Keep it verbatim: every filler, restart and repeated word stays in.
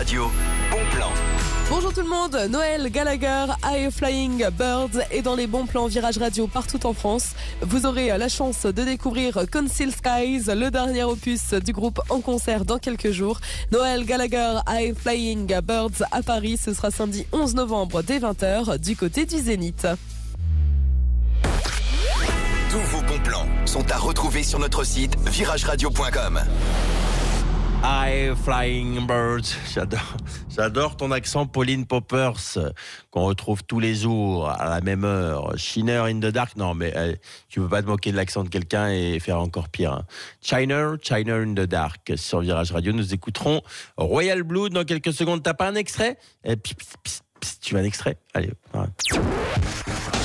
Radio, bon plan. Bonjour tout le monde, Noël Gallagher, High Flying Birds est dans les bons plans Virage Radio partout en France. Vous aurez la chance de découvrir Conceal Skies, le dernier opus du groupe en concert dans quelques jours. Noël Gallagher, High Flying Birds à Paris, ce sera samedi onze novembre dès vingt heures du côté du Zénith. Tous vos bons plans sont à retrouver sur notre site virage radio point com. High Flying Birds, j'adore, j'adore ton accent, Pauline Poppers, qu'on retrouve tous les jours à la même heure. Shiner in the Dark, non mais euh, tu peux pas te moquer de l'accent de quelqu'un et faire encore pire. Hein. Shiner, Shiner in the Dark, sur Virage Radio, nous écouterons Royal Blood dans quelques secondes. T'as pas un extrait ? eh, pss, pss, pss, Tu veux un extrait ? Allez. Ouais.